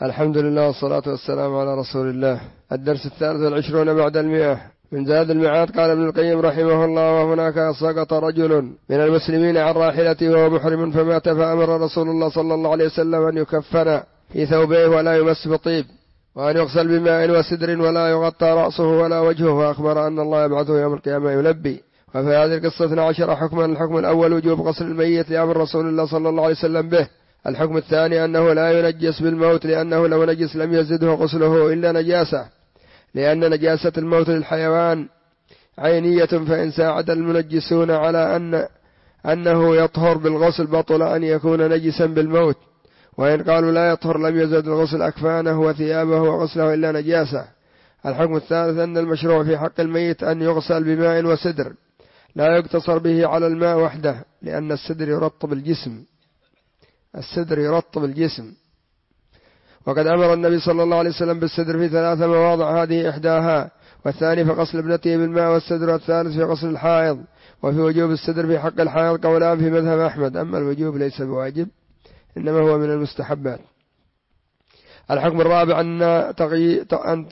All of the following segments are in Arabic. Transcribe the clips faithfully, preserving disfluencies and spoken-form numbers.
الحمد لله والصلاة والسلام على رسول الله. الدرس الثالث والعشرون بعد المئة من زاد المعاد. قال ابن القيم رحمه الله: وهناك سقط رجل من المسلمين عن راحلته وهو محرم فمات، فأمر رسول الله صلى الله عليه وسلم أن يكفن في ثوبيه ولا يمس بطيب، وأن يغسل بماء وسدر ولا يغطى رأسه ولا وجهه، وأخبر أن الله يبعثه يوم القيامة يلبي. وفي هذه القصة اثنا عشر حكما. الحكم الأول وجوب غسل الميت لأمر رسول الله صلى الله عليه وسلم به. الحكم الثاني أنه لا ينجس بالموت، لأنه لو نجس لم يزده غسله إلا نجاسة، لأن نجاسة الموت للحيوان عينية، فإن ساعد المنجسون على أن أنه يطهر بالغسل بطل أن يكون نجسا بالموت، وإن قالوا لا يطهر لم يزد الغسل أكفانه وثيابه وغسله إلا نجاسة. الحكم الثالث أن المشروع في حق الميت أن يغسل بماء وسدر، لا يقتصر به على الماء وحده، لأن السدر يرطب الجسم السدر يرطب الجسم وقد أمر النبي صلى الله عليه وسلم بالسدر في ثلاث مواضع، هذه إحداها، والثاني في غسل ابنته بالماء والسدر، والثالث في غسل الحائض. وفي وجوب السدر في حق الحائض قولان في مذهب أحمد، أما الوجوب ليس بواجب، إنما هو من المستحبات. الحكم الرابع أن تغيير,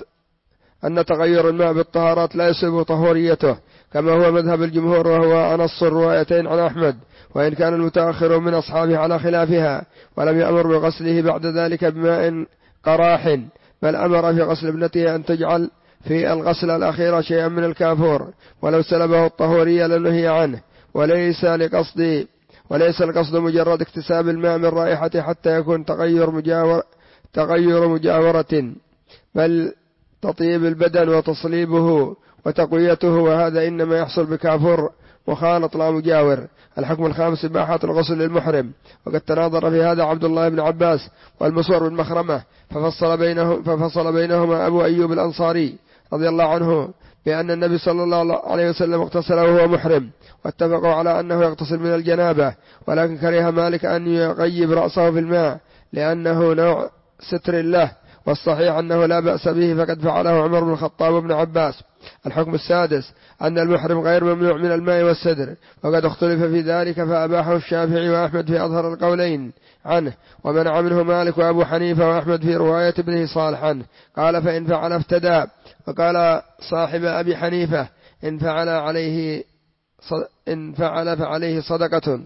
أن تغير الماء بالطهارات لا يسبب طهوريته، كما هو مذهب الجمهور، وهو أنص الروايتين عن أحمد، وإن كان المتأخر من أصحابه على خلافها، ولم يأمر بغسله بعد ذلك بماء قراح، بل أمر في غسل ابنته أن تجعل في الغسل الأخير شيئا من الكافور، ولو سلبه الطهورية لنهي عنه. وليس لقصد وليس القصد مجرد اكتساب الماء من رائحته حتى يكون تغير مجاور تغير مجاورة، بل تطيب البدن وتصليبه وتقويته، وهذا إنما يحصل بكافور مخالط لا مجاور. الحكم الخامس إباحة الغسل للمحرم، وقد تناظر في هذا عبد الله بن عباس والمسور بن مخرمة، ففصل بينهم ففصل بينهما أبو أيوب الأنصاري رضي الله عنه بأن النبي صلى الله عليه وسلم اغتسل وهو محرم، واتفقوا على أنه يغتسل من الجنابة، ولكن كره مالك أن يغيب رأسه في الماء لأنه نوع ستر له، والصحيح أنه لا بأس به، فقد فعله عمر بن الخطاب وابن عباس. الحكم السادس أن المحرم غير ممنوع من الماء والسدر، وقد اختلف في ذلك، فأباحه الشافعي وأحمد في أظهر القولين عنه، ومنع منه مالك وأبو حنيفة وأحمد في رواية ابنه صالح عنه، قال فإن فعل افتدى، وقال صاحب أبي حنيفة إن فعل عليه إن فعل فعليه صدقة.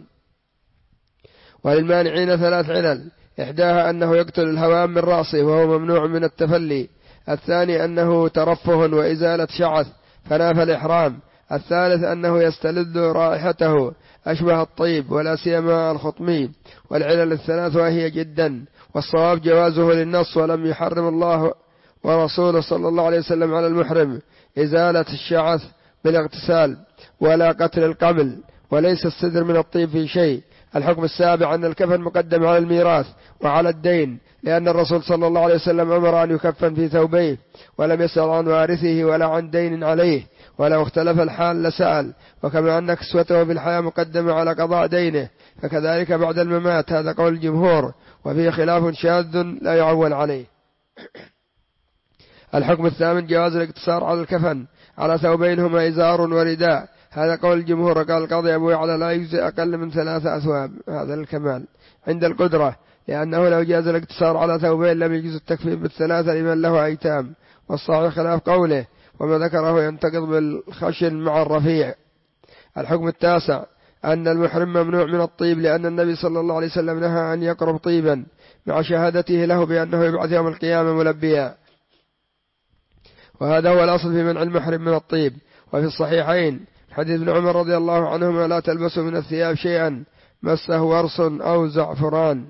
وللمانعين ثلاث علل: إحداها أنه يقتل الهوام من رأسه وهو ممنوع من التفلي، الثاني أنه ترفه وإزالة شعث فنافى الإحرام، الثالث أنه يستلذ رائحته أشبه الطيب ولا سيما الخطمي. والعلل الثلاث وهي جدا، والصواب جوازه للنص، ولم يحرم الله ورسوله صلى الله عليه وسلم على المحرم إزالة الشعث بالاغتسال ولا قتل القبل، وليس السدر من الطيب في شيء. الحكم السابع أن الكفن مقدم على الميراث وعلى الدين، لأن الرسول صلى الله عليه وسلم أمر أن يكفن في ثوبيه، ولم يسأل عن وارثه ولا عن دين عليه، ولو اختلف الحال لسأل. وكما أن كسوته في الحياة مقدمة على قضاء دينه، فكذلك بعد الممات، هذا قول الجمهور، وفيه خلاف شاذ لا يعول عليه. الحكم الثامن جواز الاقتصار على الكفن على ثوبين هما إزار ورداء، هذا قول الجمهور. قال القاضي أبو يعلى لا يجزي أقل من ثلاثة أثواب، هذا الكمال عند القدرة، لأنه لو جاز الاقتصار على ثوبين لم يجوز التكفيف بالثلاثة لمن له أيتام، والصحيح خلاف قوله، وما ذكره ينتقض بالخشن مع الرفيع. الحكم التاسع أن المحرم ممنوع من الطيب، لأن النبي صلى الله عليه وسلم نهى أن يقرب طيبا مع شهادته له بأنه يبعث يوم القيامة ملبيا، وهذا هو الأصل في منع المحرم من الطيب. وفي الصحيحين حديث ابن عمر رضي الله عنهما: لا تلبسوا من الثياب شيئا مسه ورس أو زعفران.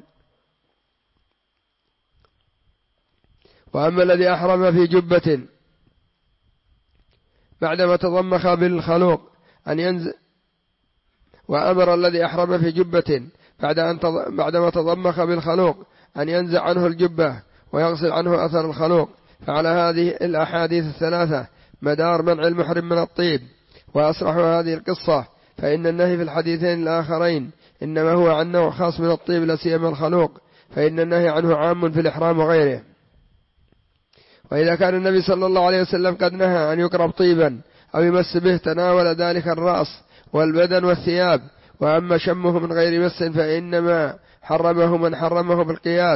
وأما الذي أحرم في جبة بعدما تضمخ بالخلوق أن ينزع وأمر الذي أحرم في جبة بعد أن بعدما تضمخ بالخلوق أن ينزع عنه الجبة ويغسل عنه أثر الخلوق، فعلى هذه الأحاديث الثلاثة مدار منع المحرم من الطيب. وأصرح هذه القصة فإن النهي في الحديثين الآخرين إنما هو عن نوع خاص من الطيب لا سيما الخلوق، فإن النهي عنه عام في الإحرام وغيره. وإذا كان النبي صلى الله عليه وسلم قد نهى أن يقرب طيبا أو يمس به تناول ذلك الرأس والبدن والثياب، وأما شمه من غير مس فإنما حرمه من حرمه بالقياس،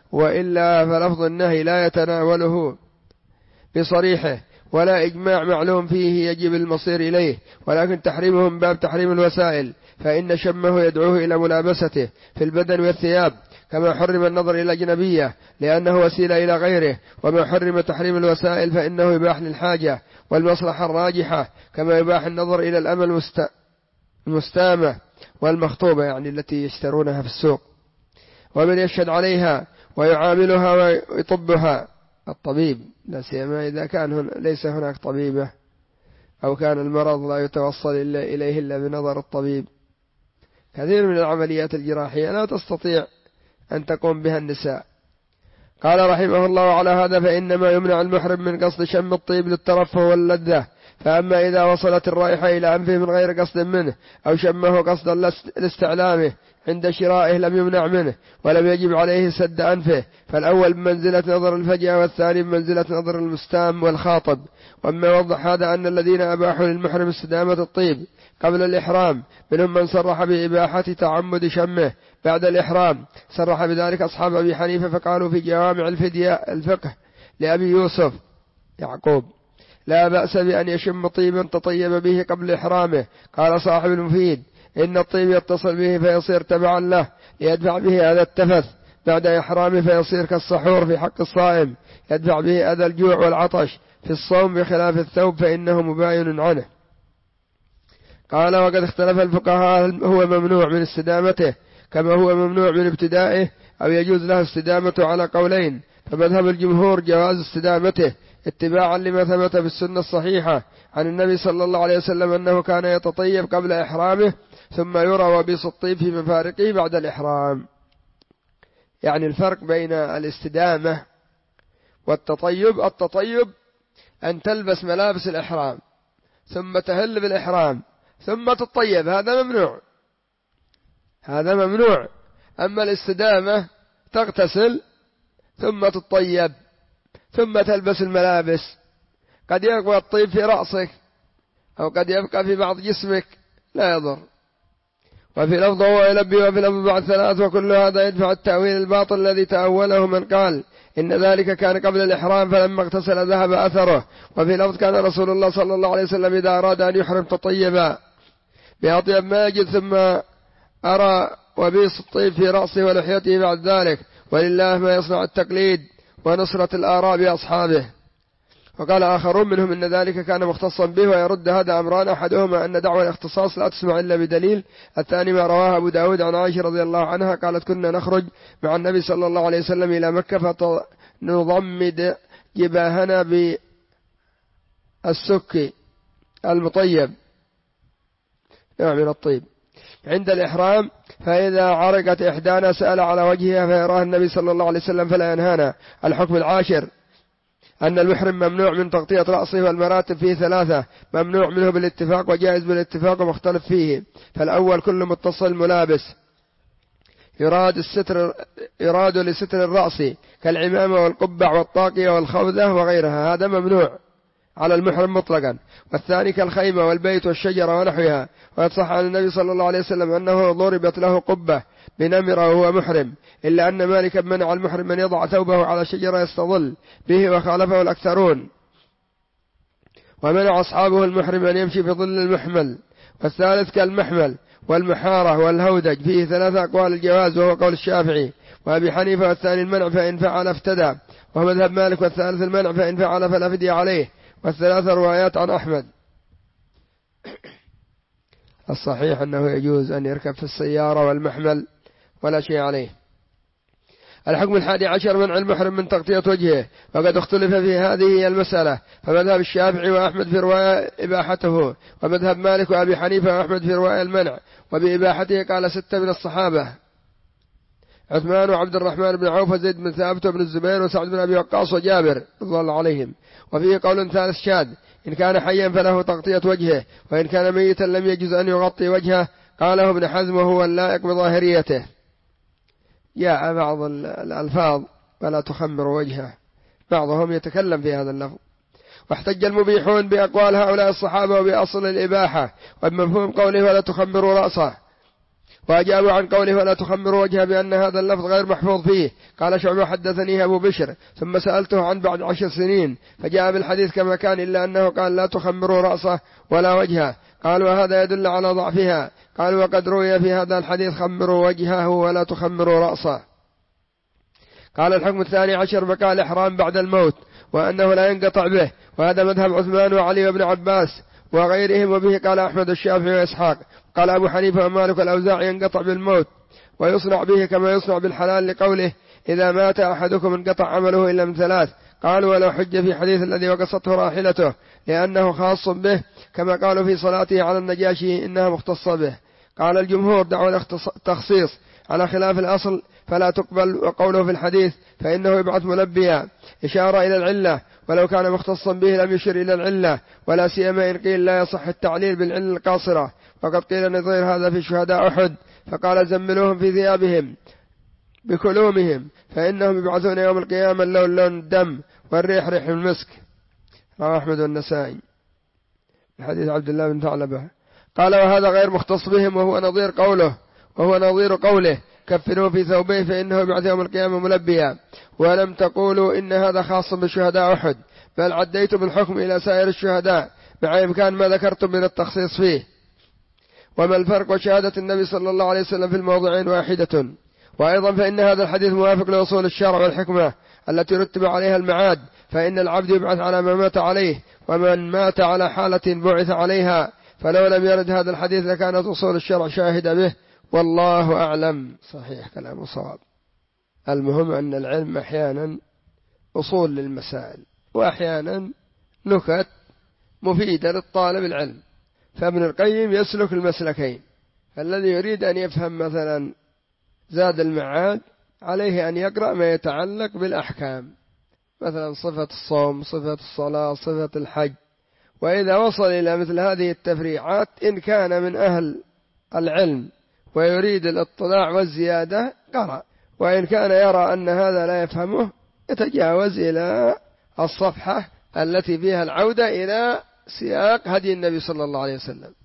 وإلا فلفظ النهي لا يتناوله بصريحه ولا إجماع معلوم فيه يجب المصير إليه، ولكن تحريمه من باب تحريم الوسائل، فإن شمه يدعوه إلى ملابسته في البدن والثياب، كما حرم النظر إلى أجنبية لأنه وسيلة إلى غيره، وما حرم تحريم الوسائل فإنه يباح للحاجة والمصلحة الراجحة، كما يباح النظر إلى الأمة المستامة والمخطوبة، يعني التي يشترونها في السوق، ومن يشهد عليها ويعاملها ويطبها الطبيب، لا سيما إذا كان هنا ليس هناك طبيبة أو كان المرض لا يتوصل إلا إليه إلا بنظر الطبيب. كثير من العمليات الجراحية لا تستطيع أن تقوم بها النساء. قال رحمه الله: على هذا فإنما يمنع المحرم من قصد شم الطيب للترفه واللذة، فأما إذا وصلت الرائحة إلى أنفه من غير قصد منه أو شمه قصدا لاستعلامه عند شرائه لم يمنع منه ولم يجب عليه سد أنفه، فالأول بمنزلة نظر الفجأة والثاني بمنزلة نظر المستام والخاطب. وأما يوضح هذا أن الذين أباحوا للمحرم استدامة الطيب قبل الإحرام منهم من صرح بإباحة تعمد شمه بعد الإحرام، صرح بذلك أصحاب أبي حنيفة، فقالوا في جوامع الفدية الفقه لأبي يوسف يعقوب: لا بأس بأن يشم طيبا تطيب به قبل إحرامه. قال صاحب المفيد: إن الطيب يتصل به فيصير تبعا له يدفع به أذى التفث بعد إحرامه، فيصير كالسحور في حق الصائم يدفع به أذى الجوع والعطش في الصوم، بخلاف الثوب فإنه مباين عنه. قال: وقد اختلف الفقهاء هل هو ممنوع من استدامته كما هو ممنوع من ابتدائه أو يجوز له استدامته، على قولين، فمذهب الجمهور جواز استدامته اتباعا لما ثبت في السنة الصحيحة عن النبي صلى الله عليه وسلم أنه كان يتطيب قبل إحرامه ثم يرى وبيص الطيب في مفارقه بعد الإحرام. يعني الفرق بين الاستدامة والتطيب: التطيب أن تلبس ملابس الإحرام ثم تهل بالإحرام ثم تطيب، هذا ممنوع، هذا ممنوع. أما الاستدامة تغتسل ثم تطيب ثم تلبس الملابس، قد يبقى الطيب في رأسك أو قد يبقى في بعض جسمك لا يضر. وفي لفظ هو يلبي وفي لفظ بعد ثلاث، وكل هذا يدفع التأويل الباطل الذي تأوله من قال إن ذلك كان قبل الإحرام فلما اغتسل ذهب أثره. وفي لفظ كان رسول الله صلى الله عليه وسلم إذا أراد أن يحرم تطيبا بأطيب ما يجد ثم أرى وبيص الطيب في رأسه ولحيته بعد ذلك، ولله ما يصنع التقليد ونصرة الآراء بأصحابه. وقال آخرون منهم إن ذلك كان مختصا به، ويرد هذا أمران: أحدهما أن دعوى الاختصاص لا تسمع إلا بدليل، الثاني ما رواه أبو داود عن عائشة رضي الله عنها قالت: كنا نخرج مع النبي صلى الله عليه وسلم إلى مكة فنضمد جباهنا بالسك المطيب، نوع من الطيب، عند الإحرام، فإذا عرقت إحدانا سأل على وجهها فيراها النبي صلى الله عليه وسلم فلا ينهانا. الحكم العاشر أن المحرم ممنوع من تغطية رأسه، والمراتب فيه ثلاثة: ممنوع منه بالاتفاق وجائز بالاتفاق ومختلف فيه. فالأول كل متصل ملابس يراد الستر يراد لستر الرأس كالعمامة والقبع والطاقية والخوذة وغيرها، هذا ممنوع على المحرم مطلقا. والثاني كالخيمة والبيت والشجرة ونحوها. ويصح عن النبي صلى الله عليه وسلم أنه ضربت له قبة بنمرة وهو محرم، إلا أن مالكا منع المحرم من يضع ثوبه على شجرة يستظل به وخالفه الأكثرون، ومنع أصحابه المحرم أن يمشي في ظل المحمل. والثالث كالمحمل والمحارة والهودج، فيه ثلاثة أقوال الجواز وهو قول الشافعي وأبي حنيفة، والثاني المنع فإن فعل افتدى وهو مذهب مالك، والثالث المنع فإن فعل فلا فدية عليه، والثلاثة روايات عن أحمد. الصحيح أنه يجوز أن يركب في السيارة والمحمل ولا شيء عليه. الحكم الحادي عشر منع المحرم من تغطية وجهه، وقد اختلف في هذه المسألة، فمذهب الشافعي وأحمد في رواية إباحته، ومذهب مالك وأبي حنيفة وأحمد في رواية المنع، وبإباحته قال ستة من الصحابة: عثمان وعبد الرحمن بن عوف وزيد بن ثابت وابن الزبير وسعد بن أبي وقاص وجابر رضي الله عليهم. وفيه قول ثالث شاذ: إن كان حيا فله تغطية وجهه، وإن كان ميتا لم يجوز أن يغطي وجهه، قاله ابن حزم وهو اللائق بظاهريته. جاء بعض الألفاظ ولا تخمر وجهه، بعضهم يتكلم في هذا اللفظ. واحتج المبيحون بأقوال هؤلاء الصحابة وبأصل الإباحة وبمفهوم قوله ولا تخمر رأسه، وأجابوا عن قوله ولا تخمروا وجهه بأن هذا اللفظ غير محفوظ فيه. قال شعبة حدثني أبو بشر ثم سألته عن بعد عشر سنين فجاء بالحديث كما كان إلا أنه قال لا تخمروا رأسه ولا وجهه. قالوا وهذا يدل على ضعفها. قالوا وقد روي في هذا الحديث خمروا وجهه ولا تخمروا رأسه. قال الحكم الثاني عشر بقاء الإحرام بعد الموت وأنه لا ينقطع به، وهذا مذهب عثمان وعلي وابن عباس وغيرهم، وبه قال أحمد الشافعي وإسحاق. قال أبو حنيفة ومالك والأوزاعي ينقطع بالموت ويصنع به كما يصنع بالحلال لقوله إذا مات أحدكم انقطع عمله إلا من ثلاث. قالوا ولو حج في حديث الذي وقصته راحلته لأنه خاص به كما قالوا في صلاته على النجاشي إنها مختصة به. قال الجمهور دعوا التخصيص على خلاف الأصل فلا تقبل، وقوله في الحديث فإنه يبعث ملبيا إشارة إلى العلة، ولو كان مختصا به لم يشر إلى العلة، ولا سيما إن قيل لا يصح التعليل بالعلة القاصرة. وقد قيل نظير هذا في شهداء أحد فقال زملوهم في ثيابهم بكلومهم فإنهم يبعثون يوم القيامة اللون لون الدم والريح ريح المسك. رواه أحمد والنسائي حديث عبد الله بن ثعلبة. قال وهذا غير مختص بهم وهو نظير قوله وهو نظير قوله كفنوا في ثوبيه فإنه يبعث يوم القيامة ملبيا. ولم تقولوا إن هذا خاص بشهداء أحد، بل عديتم الحكم إلى سائر الشهداء مع إمكان ما ذكرتم من التخصيص فيه. وما الفرق وشهادة النبي صلى الله عليه وسلم في الموضعين واحدة. وأيضا فإن هذا الحديث موافق لأصول الشرع والحكمة التي رتب عليها المعاد، فإن العبد يبعث على ما مات عليه، ومن مات على حالة بعث عليها. فلو لم يرد هذا الحديث لكانت أصول الشرع شاهدة به، والله أعلم. صحيح كلام صواب. المهم أن العلم أحيانا أصول للمسائل وأحيانا نكت مفيدة للطالب العلم، فابن القيم يسلك المسلكين. الذي يريد أن يفهم مثلا زاد المعاد عليه أن يقرأ ما يتعلق بالأحكام، مثلا صفة الصوم، صفة الصلاة، صفة الحج. وإذا وصل إلى مثل هذه التفريعات إن كان من أهل العلم ويريد الاطلاع والزيادة قرأ، وإن كان يرى أن هذا لا يفهمه يتجاوز إلى الصفحة التي فيها العودة إلى سياق هدي النبي صلى الله عليه وسلم.